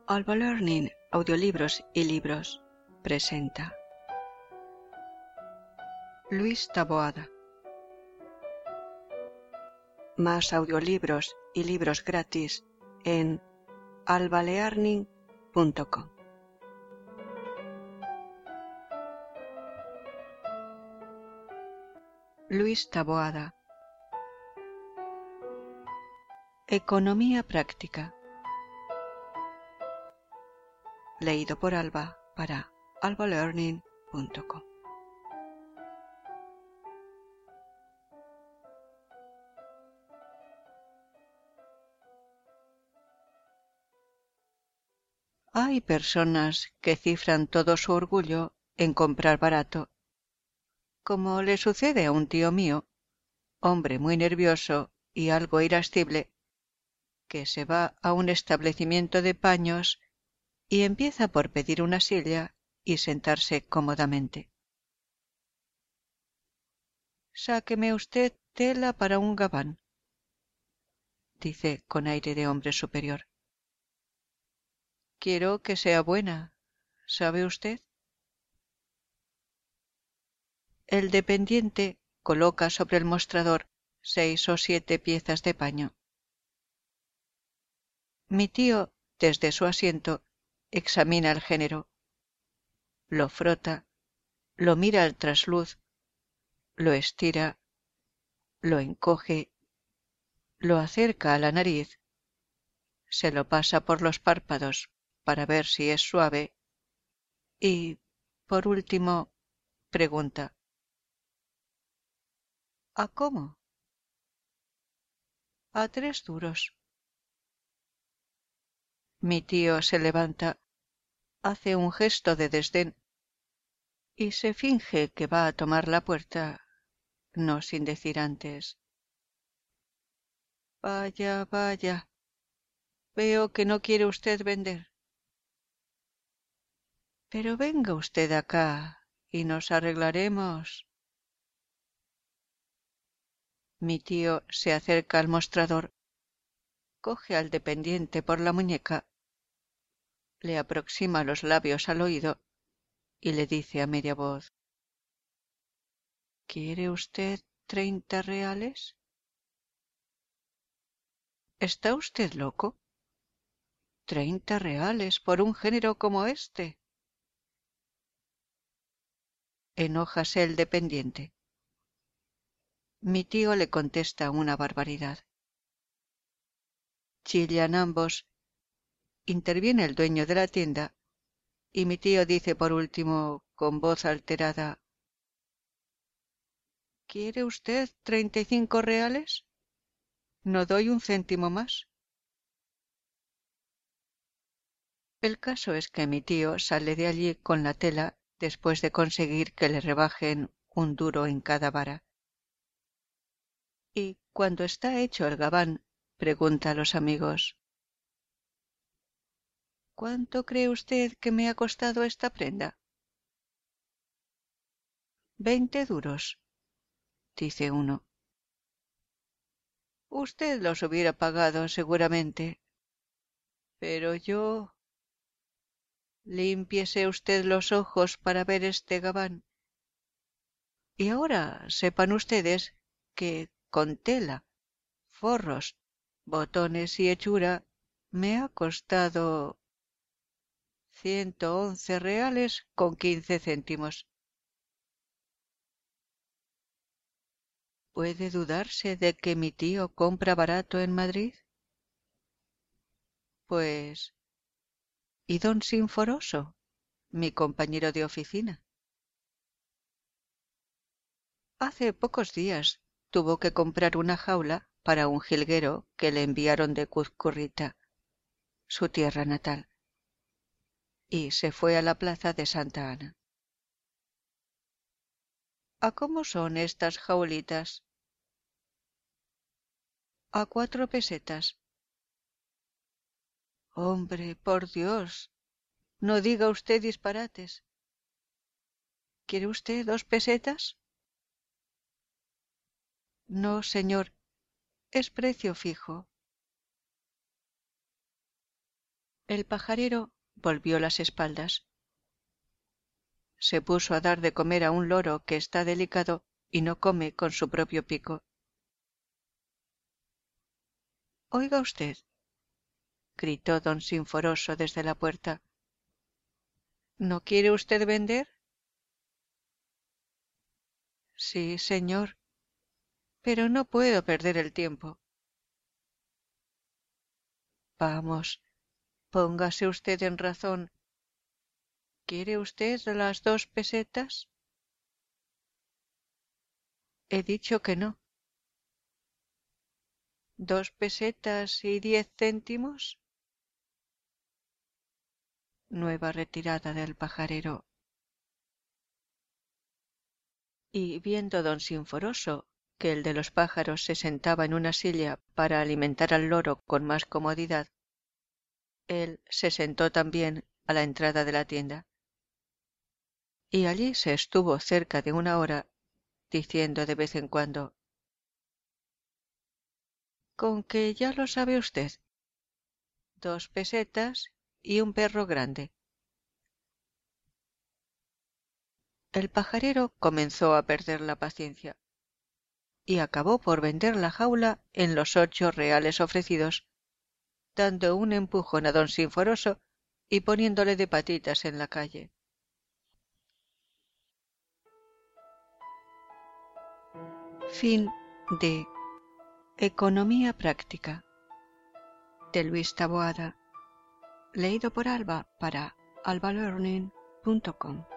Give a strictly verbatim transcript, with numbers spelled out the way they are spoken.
Alba Learning, audiolibros y libros, presenta Luis Taboada. Más audiolibros y libros gratis en alba learning punto com. Luis Taboada. Economía práctica. Leído por Alba para alba learning punto com. Hay personas que cifran todo su orgullo en comprar barato, como le sucede a un tío mío, hombre muy nervioso y algo irascible, que se va a un establecimiento de paños y empieza por pedir una silla y sentarse cómodamente. «Sáqueme usted tela para un gabán», dice con aire de hombre superior. «Quiero que sea buena, ¿sabe usted?» El dependiente coloca sobre el mostrador seis o siete piezas de paño. Mi tío, desde su asiento, examina el género, lo frota, lo mira al trasluz, lo estira, lo encoge, lo acerca a la nariz, se lo pasa por los párpados para ver si es suave y, por último, pregunta: «¿A cómo?» «A tres duros». Mi tío se levanta, hace un gesto de desdén y se finge que va a tomar la puerta, no sin decir antes: «Vaya, vaya, veo que no quiere usted vender. Pero venga usted acá y nos arreglaremos». Mi tío se acerca al mostrador, coge al dependiente por la muñeca, le aproxima los labios al oído y le dice a media voz: «¿Quiere usted treinta reales?» «¿Está usted loco? Treinta reales por un género como este». Enójase el dependiente. Mi tío le contesta una barbaridad. Chillan ambos. Interviene el dueño de la tienda y mi tío dice por último con voz alterada: «¿Quiere usted treinta y cinco reales? No doy un céntimo más». El caso es que mi tío sale de allí con la tela después de conseguir que le rebajen un duro en cada vara. Y cuando está hecho el gabán, pregunta a los amigos: «¿Cuánto cree usted que me ha costado esta prenda?» «Veinte duros», dice uno. «Usted los hubiera pagado seguramente. Pero yo...» «Límpiese usted los ojos para ver este gabán. Y ahora sepan ustedes que con tela, forros, botones y hechura me ha costado ciento once reales con quince céntimos». ¿Puede dudarse de que mi tío compra barato en Madrid? Pues, ¿y don Sinforoso, mi compañero de oficina? Hace pocos días tuvo que comprar una jaula para un jilguero que le enviaron de Cuzcurrita, su tierra natal, y se fue a la plaza de Santa Ana. ¿A cómo son estas jaulitas? A cuatro pesetas. Hombre, por Dios, no diga usted disparates. ¿Quiere usted dos pesetas? No, señor, es precio fijo. El pajarero volvió las espaldas. Se puso a dar de comer a un loro que está delicado y no come con su propio pico. —Oiga usted —gritó don Sinforoso desde la puerta—, ¿no quiere usted vender? Sí, señor, pero no puedo perder el tiempo. Vamos, póngase usted en razón. ¿Quiere usted las dos pesetas? He dicho que no. ¿Dos pesetas y diez céntimos? Nueva retirada del pajarero. Y viendo don Sinforoso que el de los pájaros se sentaba en una silla para alimentar al loro con más comodidad, él se sentó también a la entrada de la tienda. Y allí se estuvo cerca de una hora, diciendo de vez en cuando: «Con que ya lo sabe usted. Dos pesetas y un perro grande». El pajarero comenzó a perder la paciencia y acabó por vender la jaula en los ocho reales ofrecidos, dando un empujón a don Sinforoso y poniéndole de patitas en la calle. Fin de Economía práctica de Luis Taboada, leído por Alba para alba learning punto com.